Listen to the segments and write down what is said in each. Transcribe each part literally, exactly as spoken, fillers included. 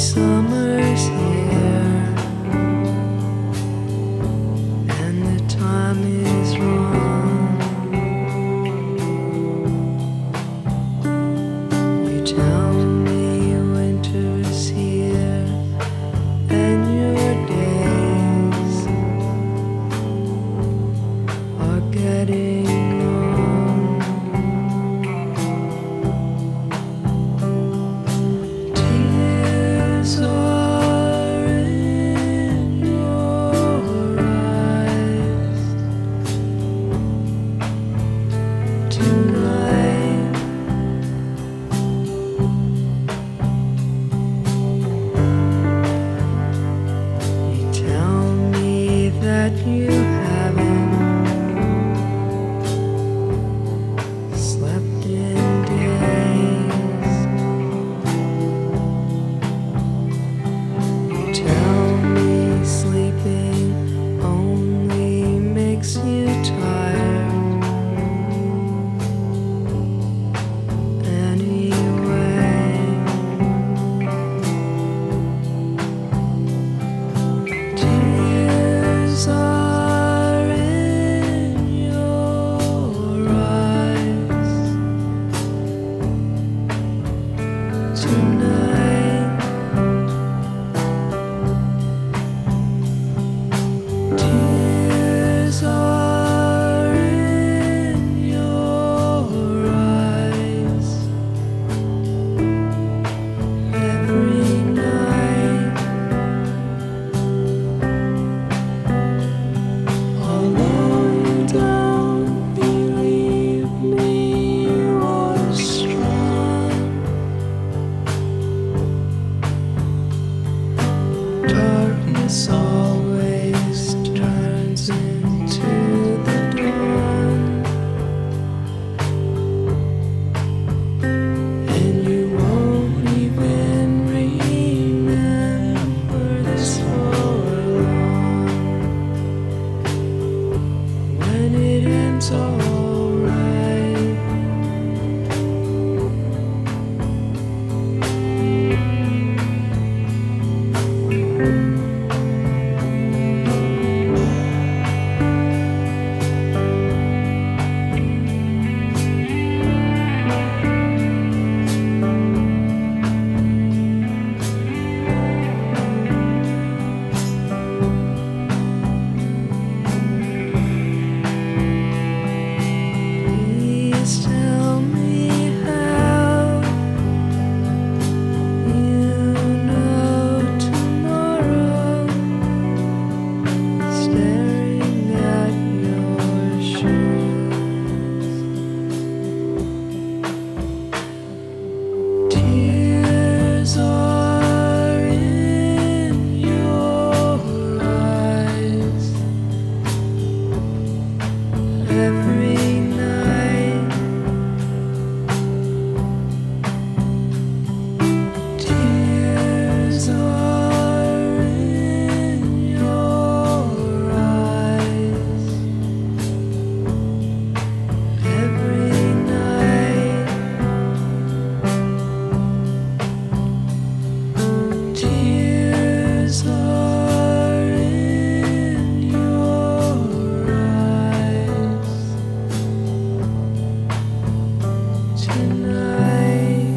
Summer's here, and the time is wrong. You tell me winter's here, and your days are getting long. Tears are in your eyes tonight. You tell me that you haven't slept in days. You tell me sleeping only makes you tired. Anyway, tears are in your eyes tonight. Tears are in your eyes every night. Although you don't believe me was strong, darkness always turns into the dawn, and you won't even remember this for long. When it ends, alright. Please tell me how you know tomorrow. Staring at your shoes, tears are in your eyes every night. Tears are in your eyes every night. Tears are in your eyes tonight.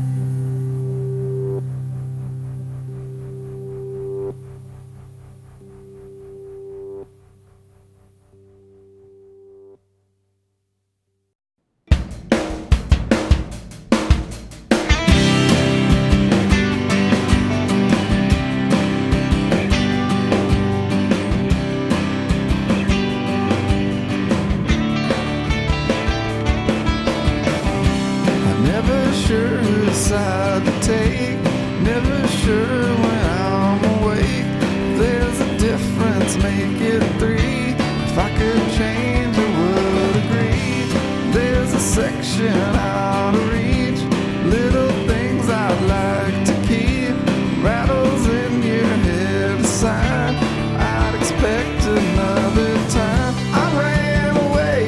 I'm never sure whose side to take, never sure when I'm awake. There's a difference, make it three. If I could change, I would agree. There's a section out of reach, little things I'd like to keep. Rattles in your head aside, I'd expect another time. I ran away,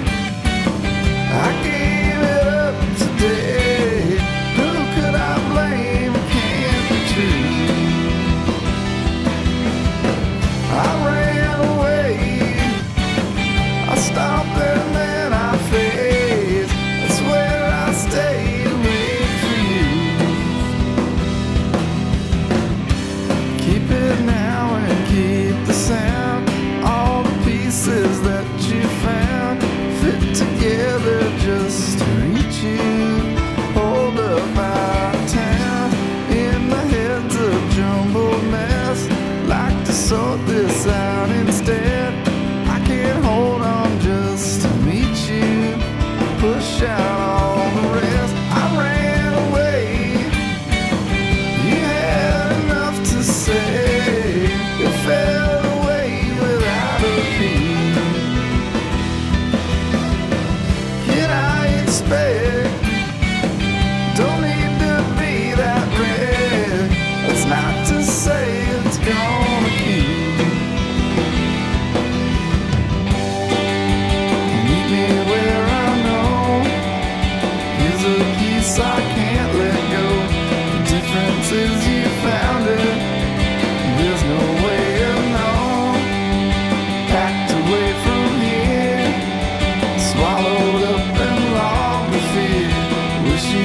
I gave it up today. Who could I blame? Can't be true.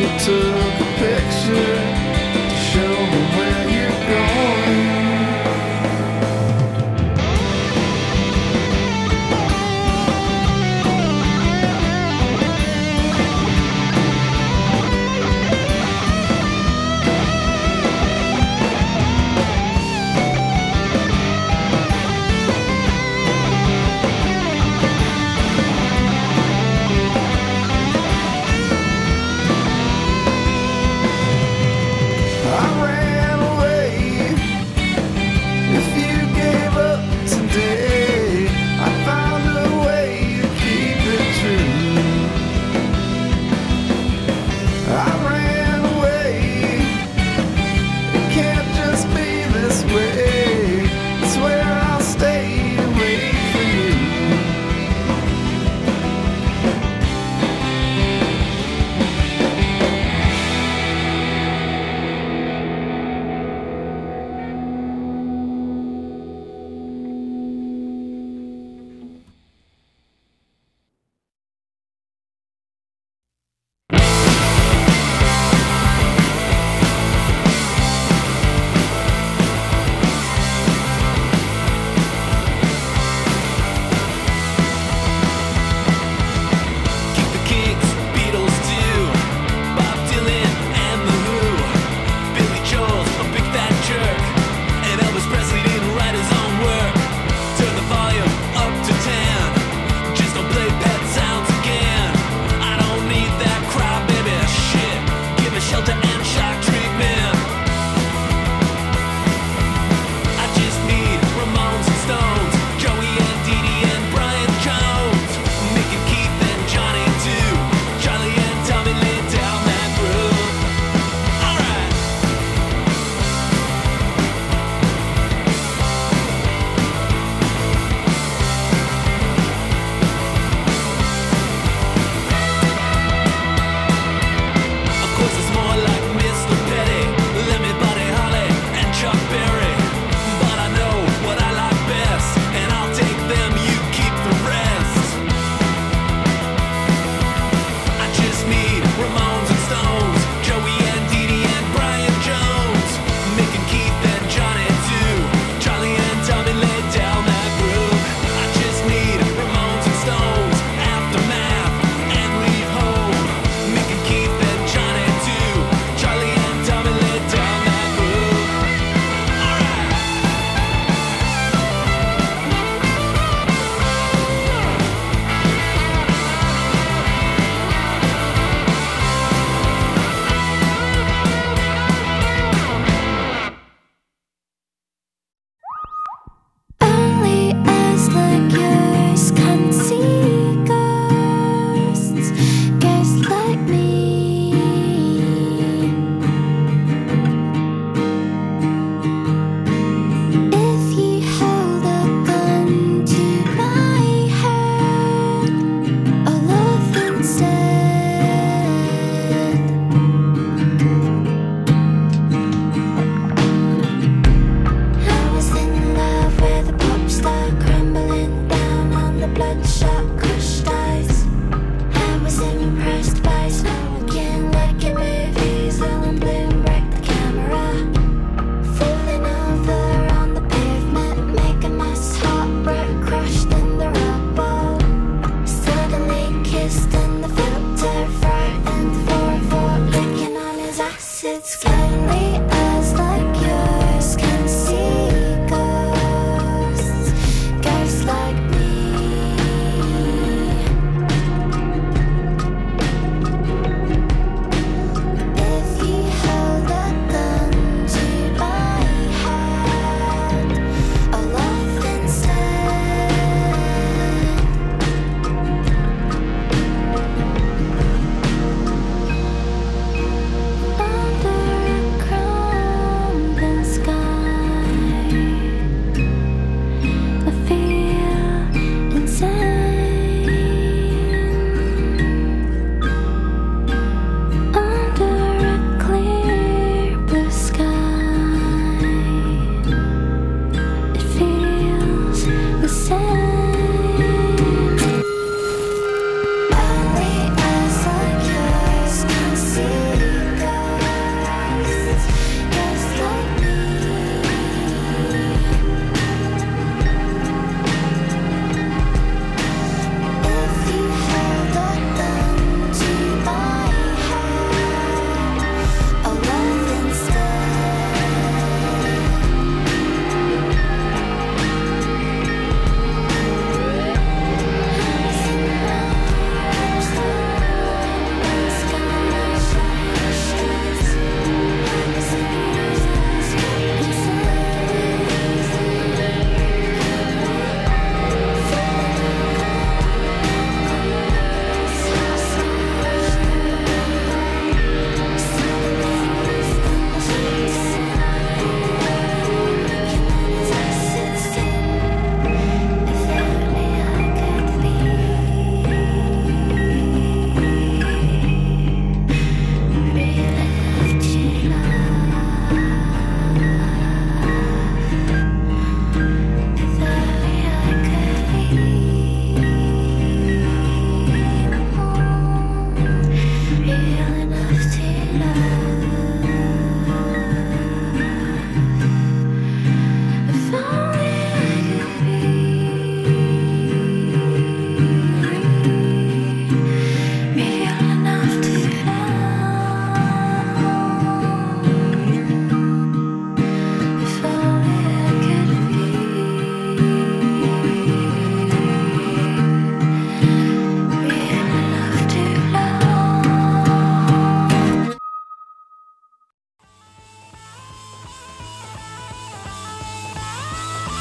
took a picture to show me where you're going.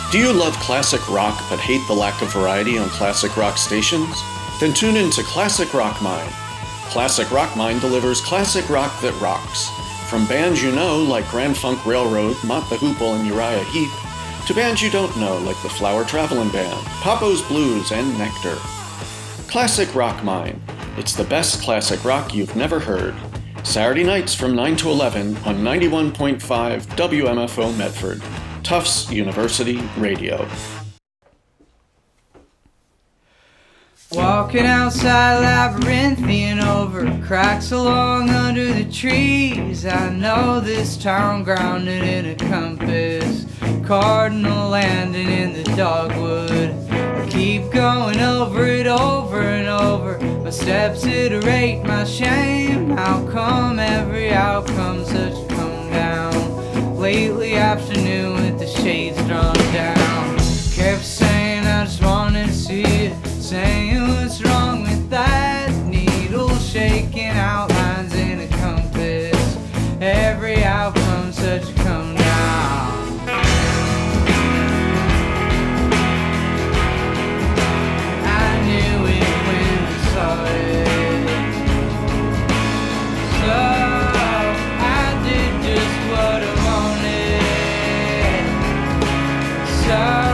Do you love classic rock but hate the lack of variety on classic rock stations? Then tune in to Classic Rock Mine. Classic Rock Mine delivers classic rock that rocks. From bands you know like Grand Funk Railroad, Mott the Hoople, and Uriah Heep, to bands you don't know like the Flower Travelin' Band, Papo's Blues, and Nectar. Classic Rock Mine. It's the best classic rock you've never heard. Saturday nights from nine to eleven on ninety-one point five W M F O Medford, Tufts University Radio. Walking outside labyrinthian over cracks along under the trees. I know this town grounded in a compass, cardinal landing in the dogwood. I keep going over it over and over. My steps iterate my shame. How come every outcome's such a come down? Lately afternoon with the shades drawn down. Kept saying I just wanted to see it. Saying what's wrong with that needle, shaking outlines in a compass. Every outcome such a come down. I knew it when I saw it. So I did just what I wanted. So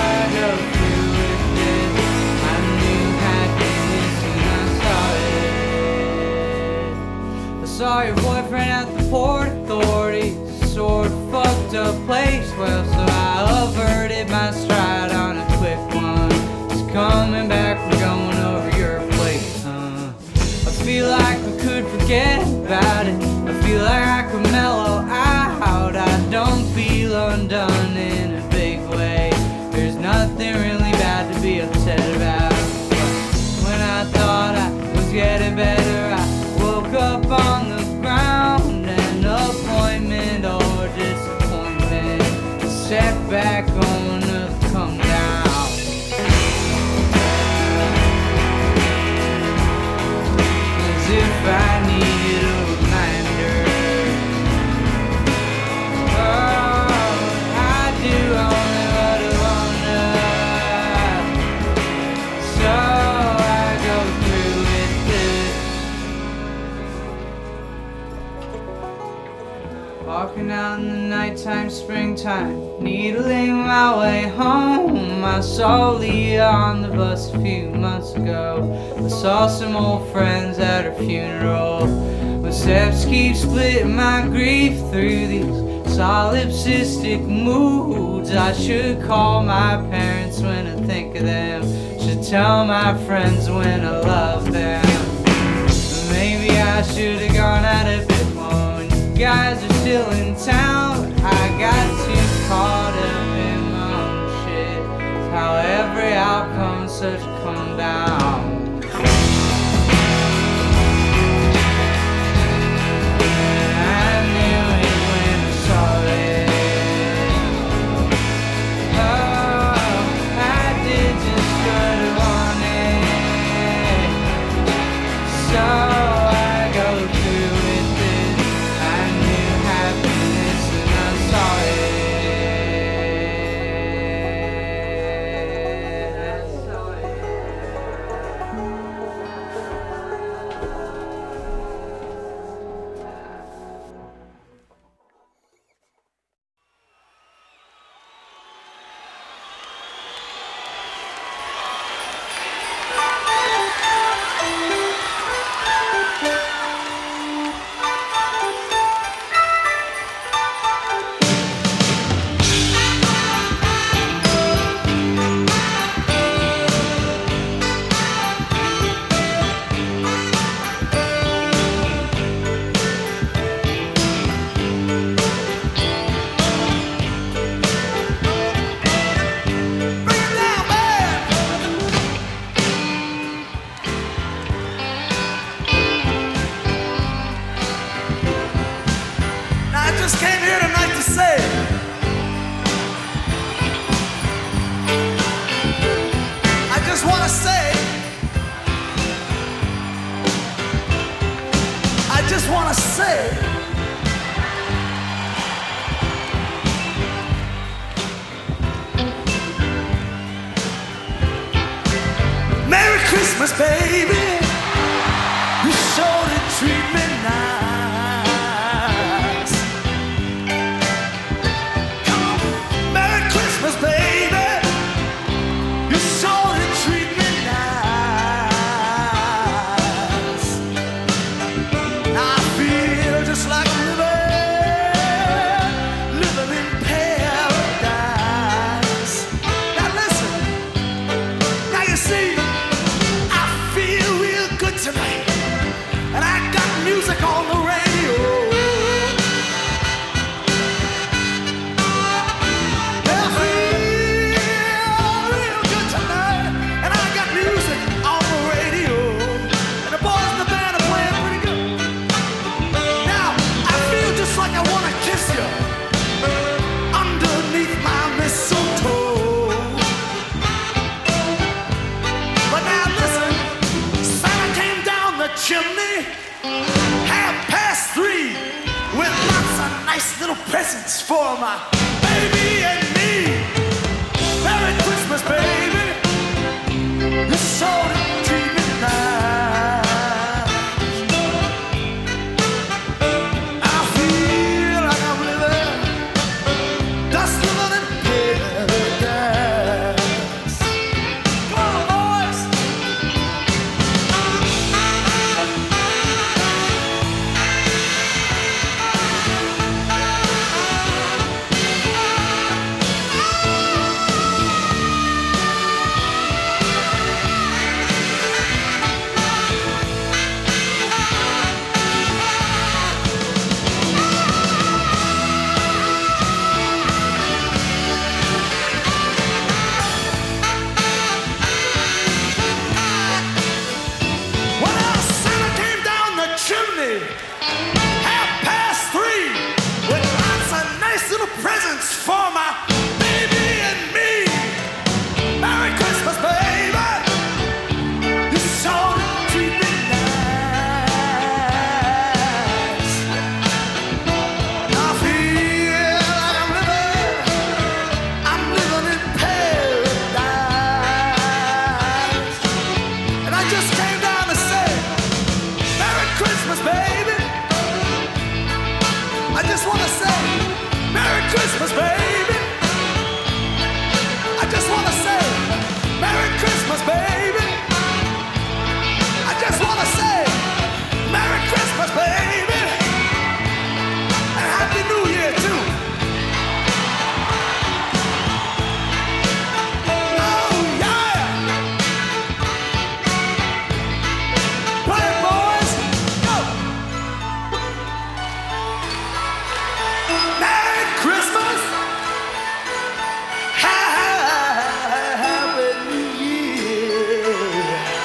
saw your boyfriend at the Port Authority, sort of fucked up place. Well, so I averted my stride on a quick one. Just coming back from going over your place, huh? I feel like we could forget about it. I feel like I could mellow out. I don't feel undone in a big way. There's nothing really bad to be upset about. But when I thought I was getting better, I woke up on the ground. An appointment or disappointment, a setback on a come down. As if I needed a reminder. Oh, I do only what I wanna. So walking out in the nighttime, springtime, needling my way home. I saw Leah on the bus a few months ago. I saw some old friends at her funeral. My steps keep splitting my grief through these solipsistic moods. I should call my parents when I think of them. Should tell my friends when I love them. Maybe I should have gone out a bit more. You guys are still in town. I got too caught up in my own shit. How every outcome's such a come down. I knew it when I saw it. Oh, I did just what I wanted. So presents for my baby and me. Merry Christmas, baby. You so treat me nice. I feel like I'm living, just living in paradise. Come on, boys. When our Santa came down the chimney, half past three, with lots of nice little presents for my baby and me. Merry Christmas, baby. You sure treat me nice. I feel like I'm living, I'm living in paradise. And I just came down to say, Merry Christmas, baby. I just want to say, Merry Christmas, baby. I just want to say, Merry Christmas, baby. I just want to say, Merry Christmas, baby. And Happy New Year, too. Oh, yeah. Play it, boys. Go. Merry Christmas. Happy New Year.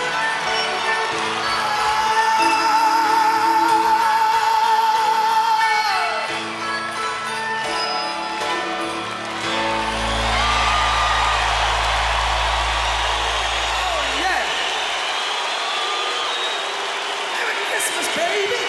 Oh, yeah. Merry Christmas, baby.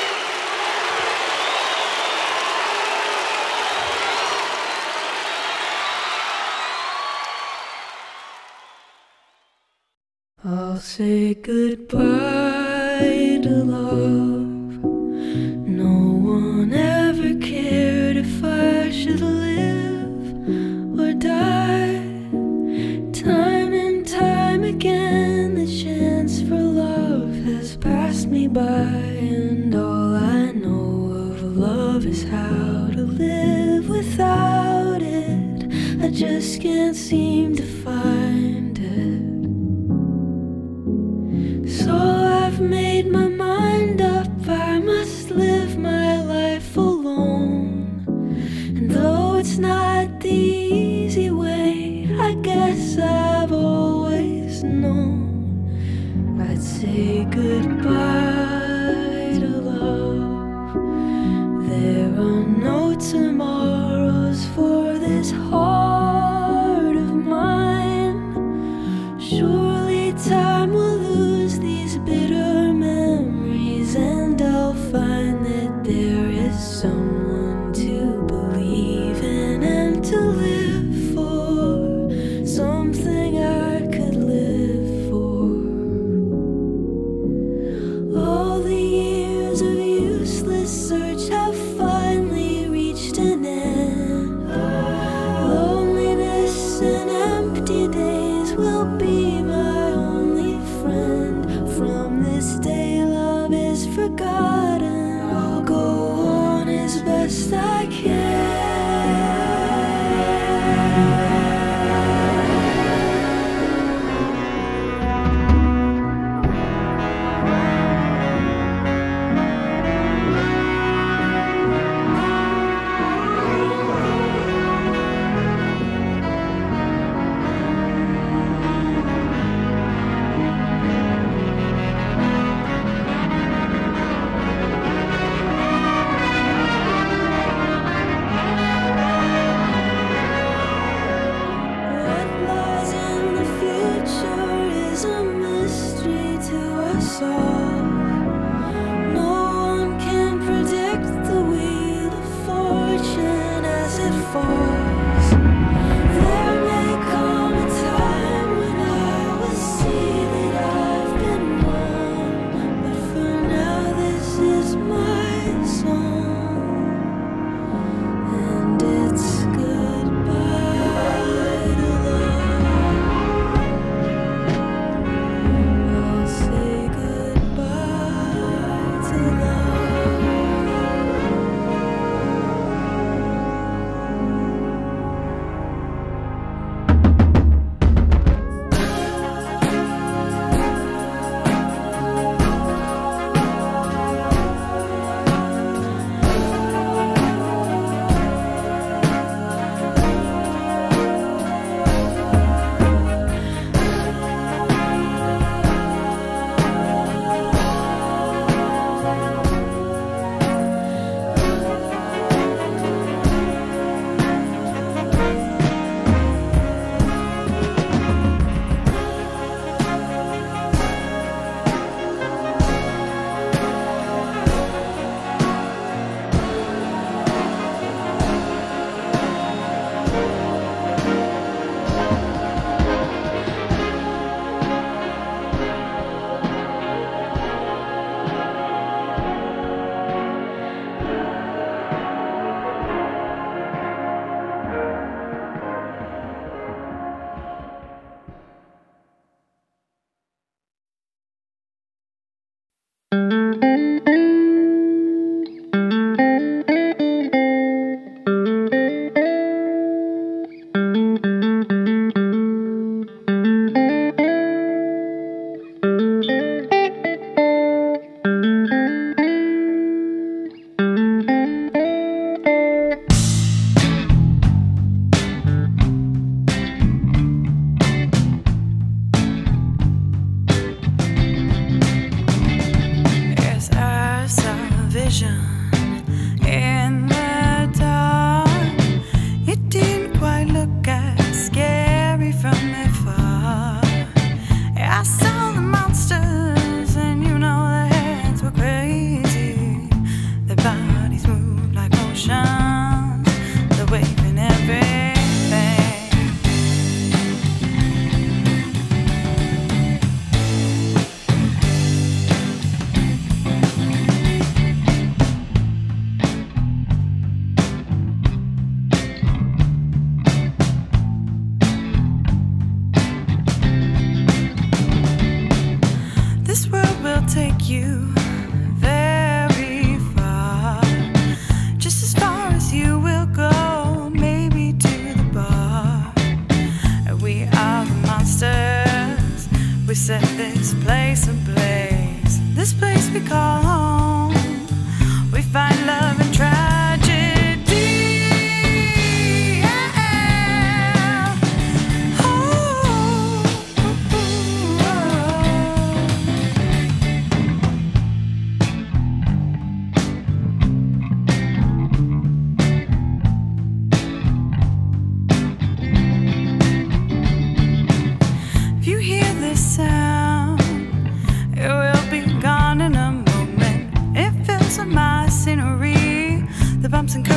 I'll say goodbye to love. No one ever cared if I should live or die. Time and time again, the chance for love has passed me by, and all I know of love is how to live without it. I just can't seem to find it. So I've made my mind up, I must live my life alone. And though it's not the easy way, I guess I've always known I'd say goodbye to love. There are no tomorrows for this heart of mine. Surely time will lose these bitter memories, and I'll find that there is someone to believe in and to live for, something I could live for. All the years of useless search have finally reached an end.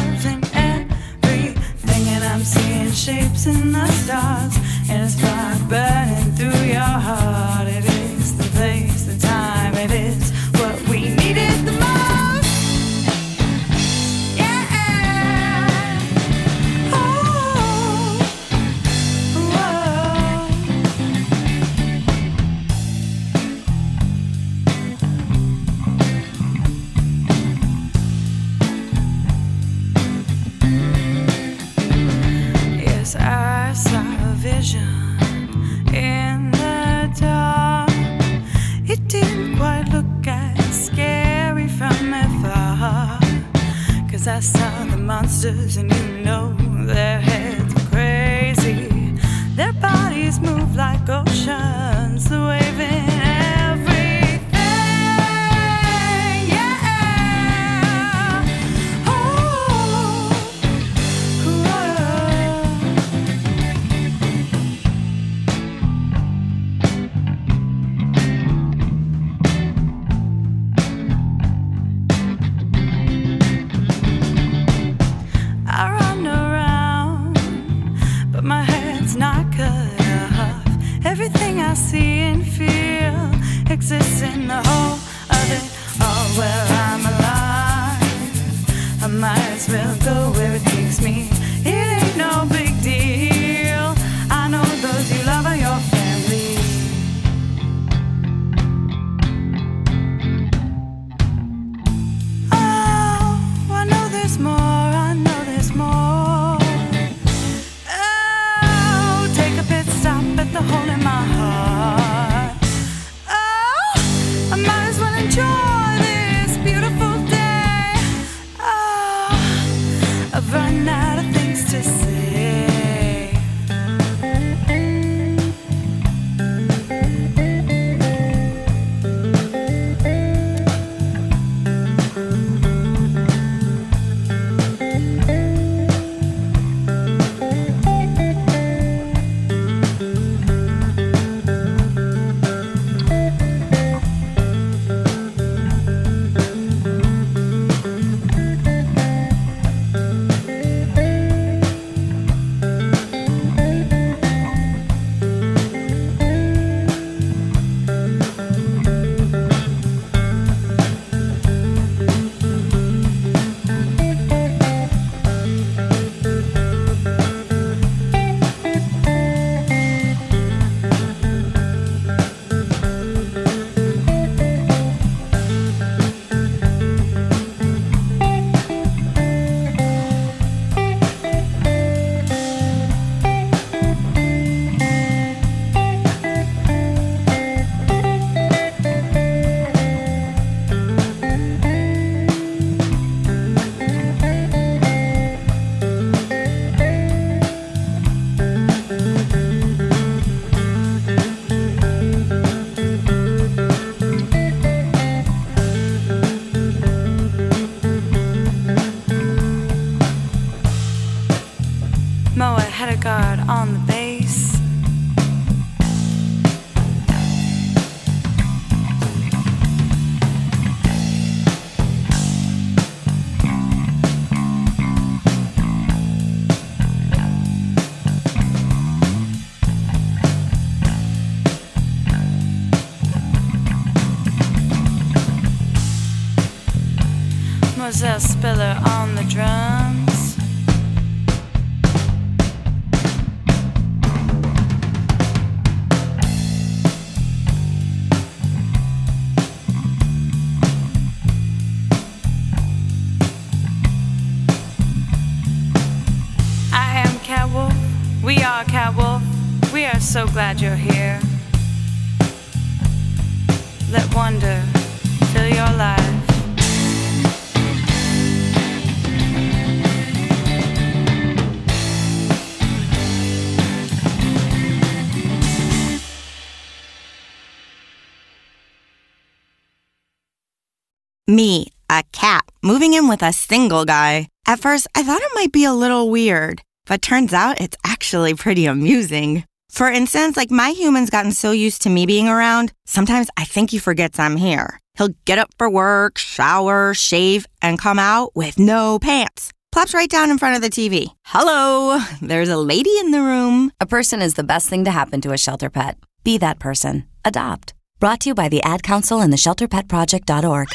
love in everything, and I'm seeing shapes in the stars, and it's fire burning through your heart. It is the place, the time, it is what we needed the most. Yeah. Oh, whoa. Yes, I saw a vision in the dark. It didn't quite look as scary from afar, 'cause I saw the monsters, and you know their heads were crazy. Their bodies move like oceans, the waving everything. Yeah. Oh, whoa. I run around, but my head's not cut off. Everything I see and feel exists in the whole of it all. Well, I'm alive, I might as well go where it takes me. It ain't no big deal. I know those you love are your family. Oh, I know there's more, I know there's more. Oh, take a pit stop at the hole in my heart. Oh, I might as well enjoy this beautiful day. Oh, I've run out of things to say. Moa had a guard on the base. Moselle Spiller on the drums. We are Catwolf. We are so glad you're here. Let wonder fill your life. Me, a cat, moving in with a single guy. At first, I thought it might be a little weird, but turns out it's actually pretty amusing. For instance, like my human's gotten so used to me being around, sometimes I think he forgets I'm here. He'll get up for work, shower, shave, and come out with no pants. Plops right down in front of the T V. Hello, there's a lady in the room. A person is the best thing to happen to a shelter pet. Be that person. Adopt. Brought to you by the Ad Council and the shelter pet project dot org.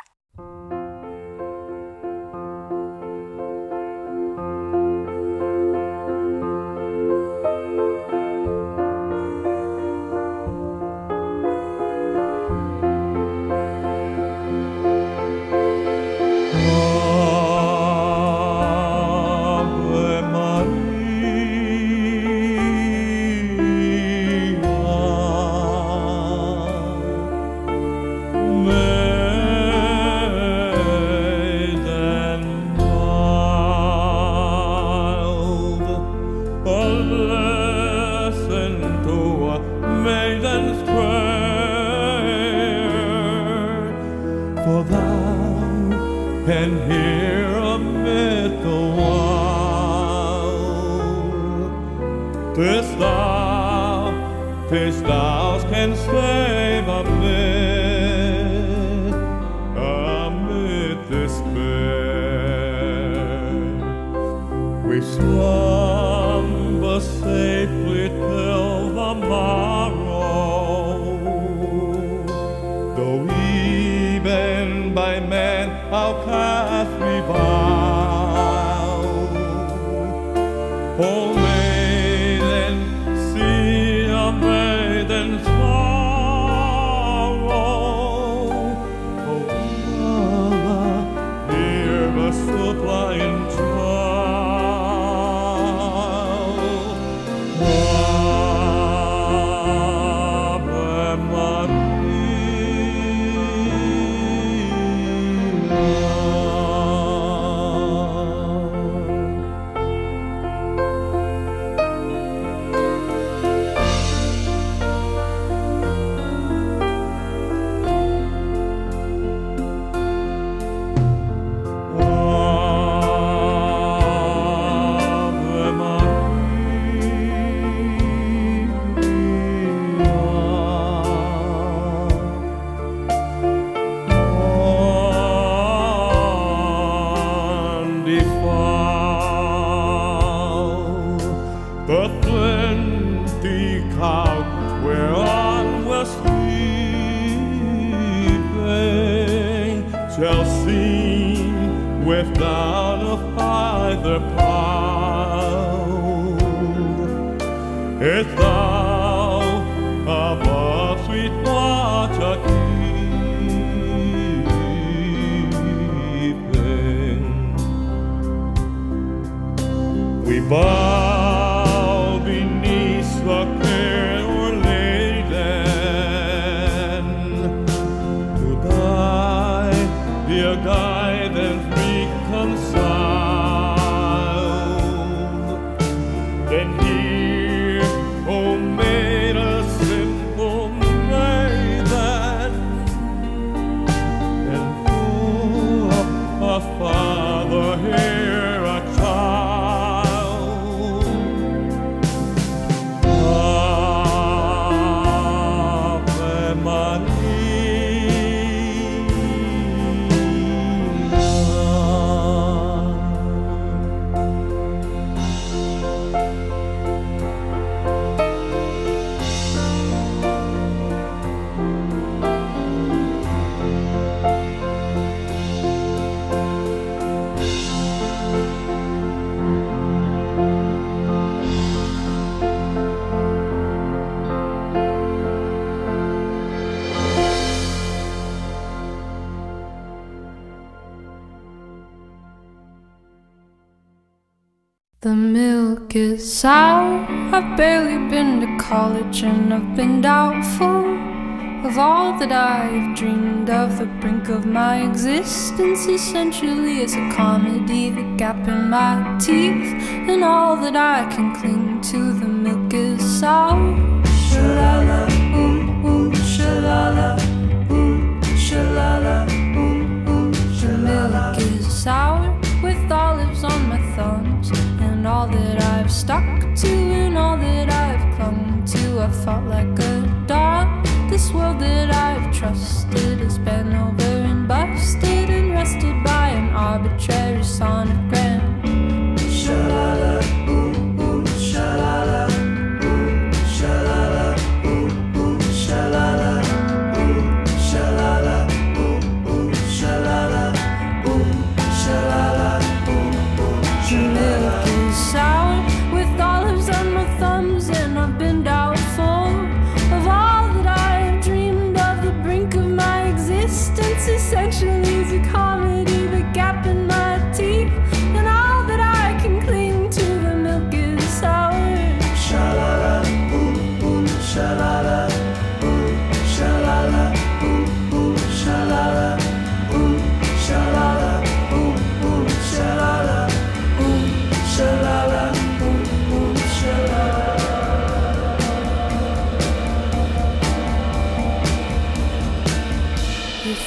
The milk is sour. I've barely been to college, and I've been doubtful of all that I've dreamed of. The brink of my existence essentially is a comedy. The gap in my teeth and all that I can cling to. The milk is sour. Shalala, oom, oom, shalala, oom, shalala, oom, oom, shalala. The milk is sour with olives on my thumbs, and all that I've stuck to and all that I've clung to. I fought like a dog. This world that I've trusted has been over and busted and rested by an arbitrary sonogram.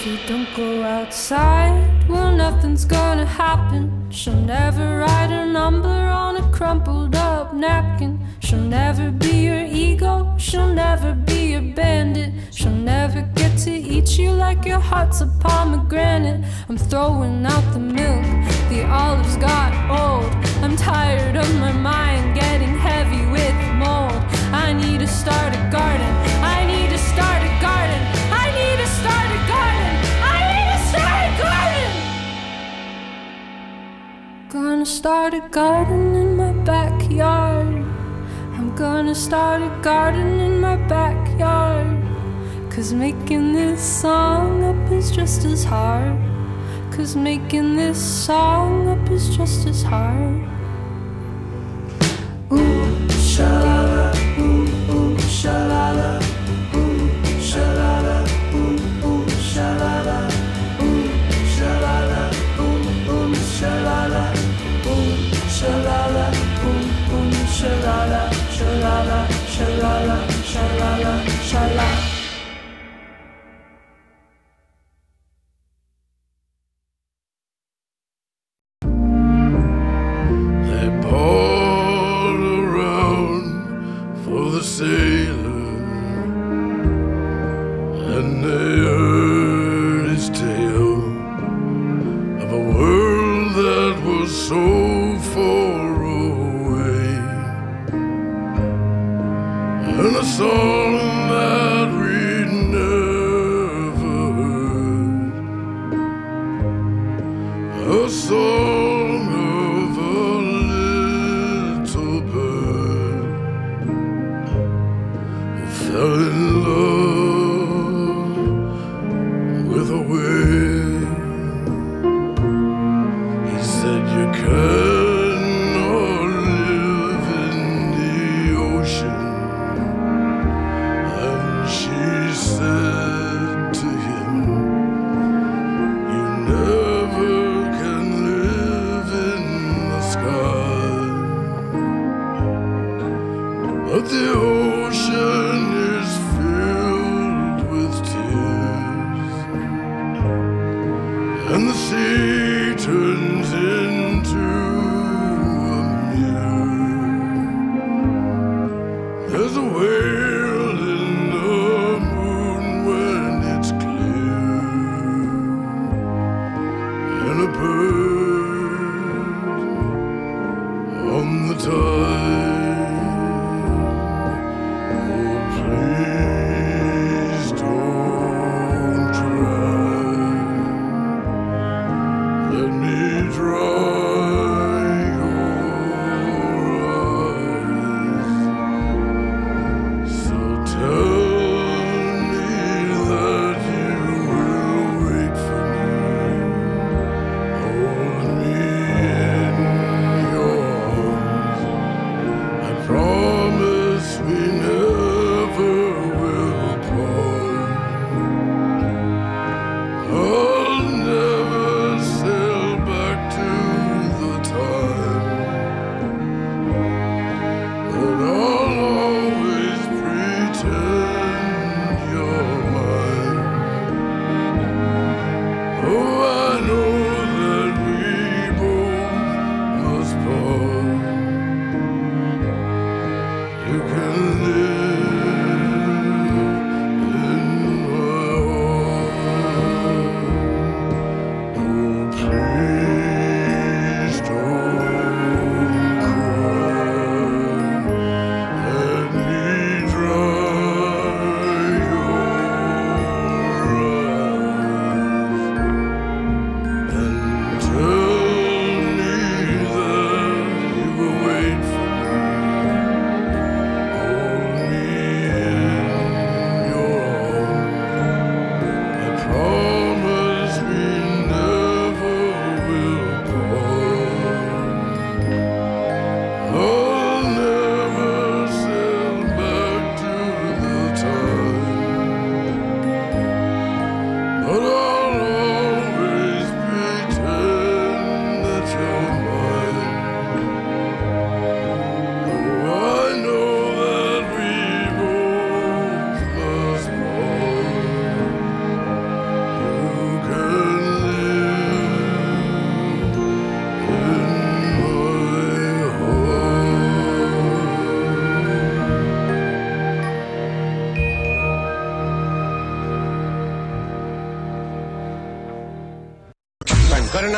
say don't go outside. Well, nothing's gonna happen. She'll never write her number on a crumpled up napkin. She'll never be your ego, she'll never be your bandit. She'll never get to eat you like your heart's a pomegranate. I'm throwing out the milk, the olives got old. I'm tired of my mind getting heavy with mold. I need to start a garden, I need to start a garden, I need to start a garden, I need to start a garden. Gonna start a garden in my backyard. I'm gonna start a garden in my backyard. Cause making this song up is just as hard. Cause making this song up is just as hard. Ooh, sha-la-la, ooh, ooh, sha-la-la, ooh, sha-la-la, ooh, ooh, sha-la-la, ooh, sha-la-la, ooh, ooh, sha-la-la, ooh, sha-la-la, ooh, ooh, sha-la-la, sha-la-la, sha-la-la, sha-la-la, sha-la.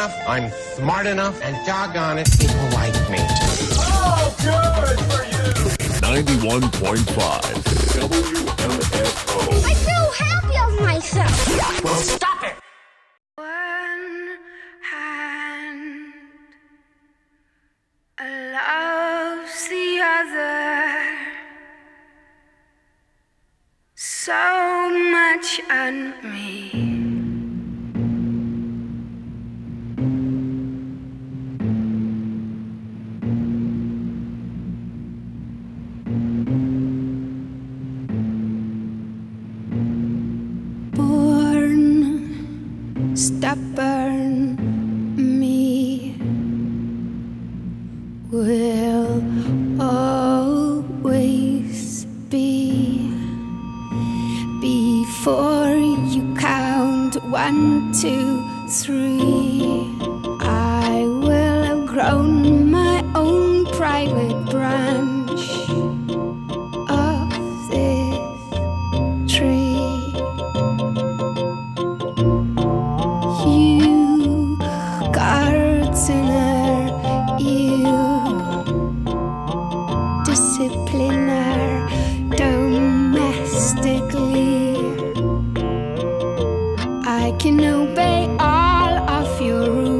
enough, I'm smart enough, and doggone it, people like me. Oh, good for you! ninety-one point five W M F O. I feel happy of myself. Well, stop it! One hand loves the other so much on me. Stubborn me will always be. Before you count one, two, three, I will have grown my own private branch of this tree. You gardener, you discipliner domestically, I can obey all of your rules.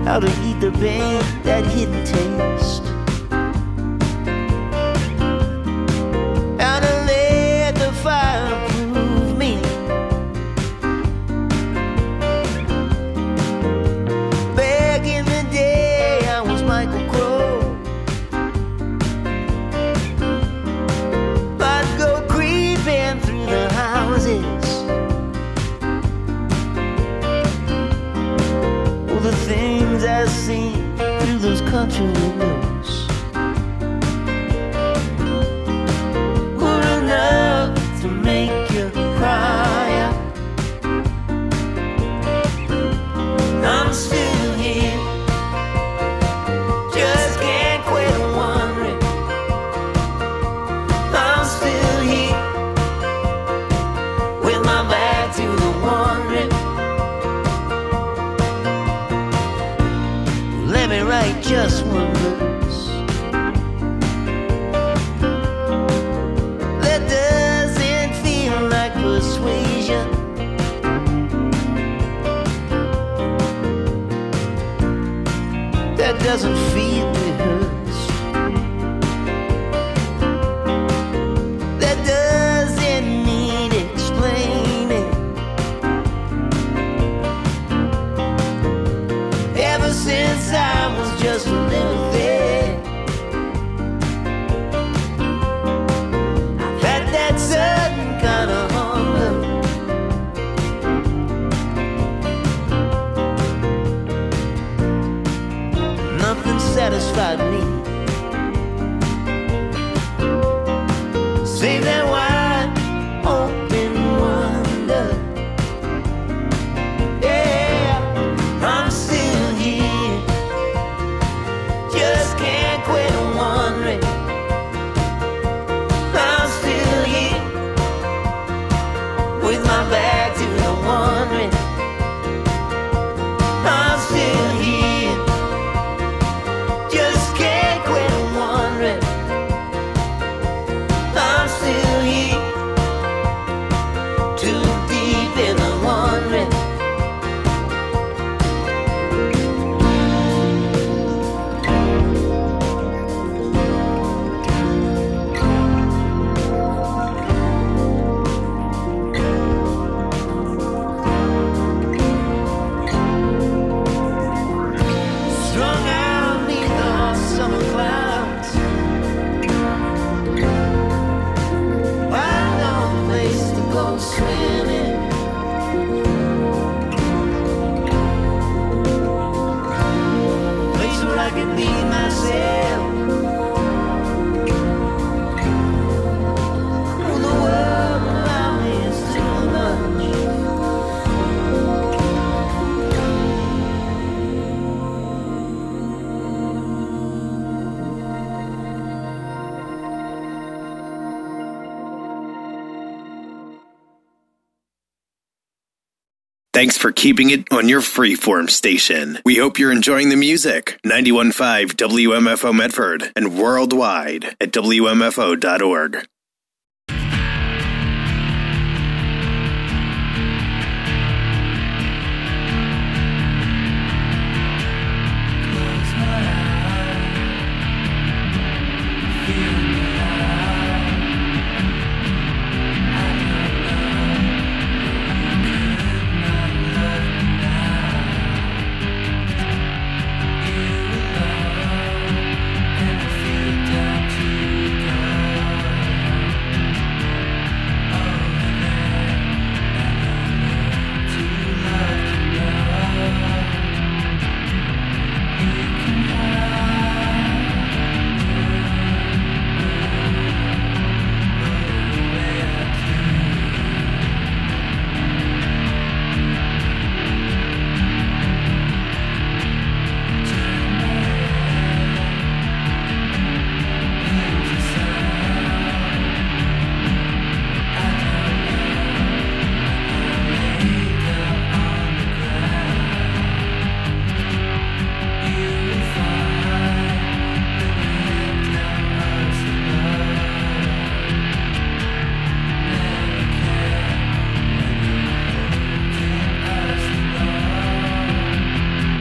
how to eat the bait, that hidden taste. How to let the fire prove me. Back in the day, I was Michael Crowe. I'd go creeping through the houses. Oh, the things I see through those country windows were enough to make you cry out. I'm still here, just can't quit wondering. I'm still here, with my back to the wondering. Let me write just one verse that doesn't feel like persuasion. That doesn't feel rehearsed. That doesn't need explaining. Ever since I was just a little thing, I've had that certain kind of hunger. Nothing satisfied me save that wide open wonder. Yeah, I'm still here, just can't quit wondering. I'm still here, with my back to the wondering. I'm still here, just can't quit wondering. I'm still here, too deep in the wondering. Strung out neath the hot summer clouds, find no place to go swimming. Place where I can be myself. Oh, the world around me is too much. Thanks for keeping it on your freeform station. We hope you're enjoying the music. ninety-one point five W M F O Medford and worldwide at W M F O dot org.